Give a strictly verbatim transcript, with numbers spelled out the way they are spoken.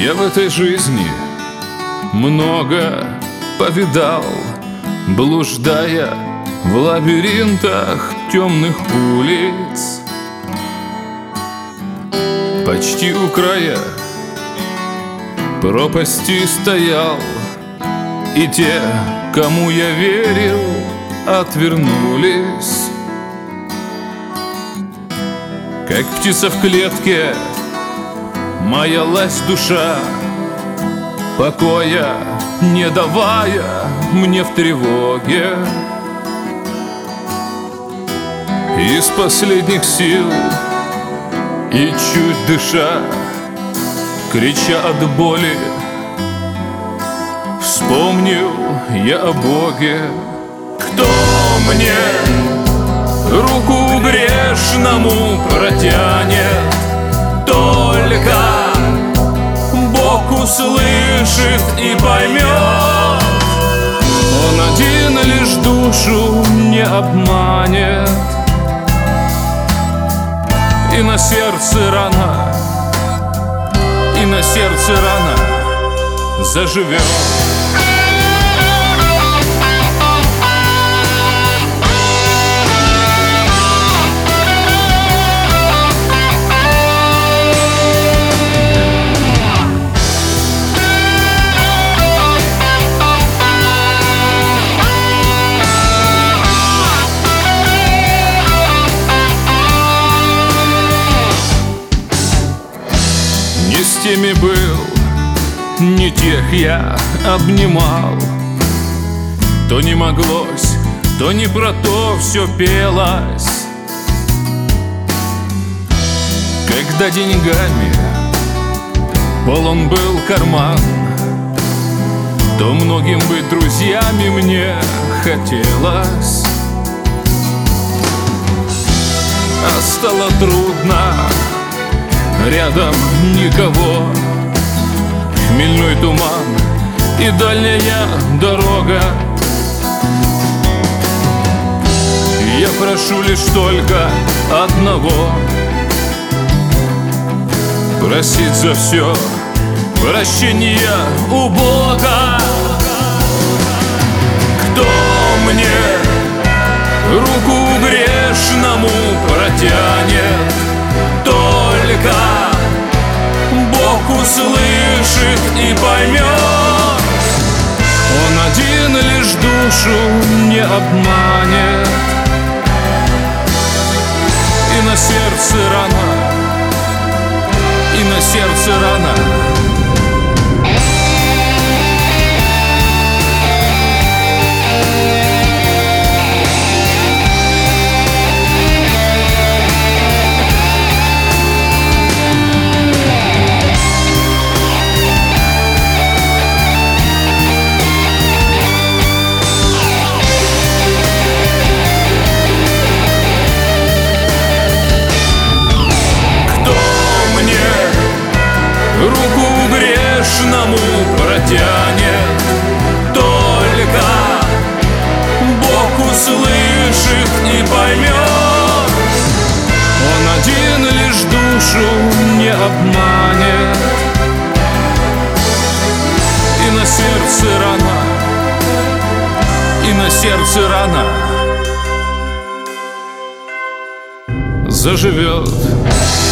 Я в этой жизни много повидал, блуждая в лабиринтах темных улиц. Почти у края пропасти стоял, и те, кому я верил, отвернулись. Как птица в клетке маялась душа, покоя не давая мне в тревоге. Из последних сил и чуть дыша, крича от боли, вспомнил я о Боге. Кто мне руку грешному протянет? Только Бог услышит и поймет. Он один лишь душу не обманет, и на сердце рана, и на сердце рана заживет. Не с теми был, не тех я обнимал. То не моглось, то не про то все пелось. Когда деньгами полон был карман, то многим быть друзьями мне хотелось. А стало трудно, рядом никого, хмельной туман и дальняя дорога. Я прошу лишь только одного: просить за все прощения у Бога. Кто мне руку грешному протянет? Только Бог услышит и поймет. Он один лишь душу не обманет, и на сердце рана, и на сердце рана. Руку грешному протянет? Только Бог услышит и поймет. Он один лишь душу не обманет, и на сердце рана, и на сердце рана заживет.